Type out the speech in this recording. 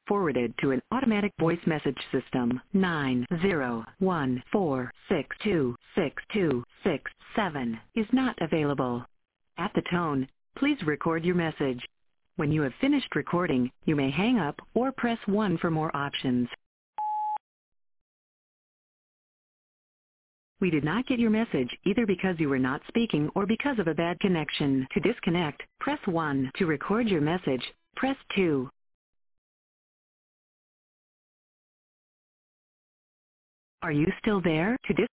forwarded to an automatic voice message system. 90146262667 is not available. At the tone, please record your message. When you have finished recording, you may hang up or press 1 for more options. We did not get your message either because you were not speaking or because of a bad connection. To disconnect, press 1. To record your message, press 2. Are you still there? To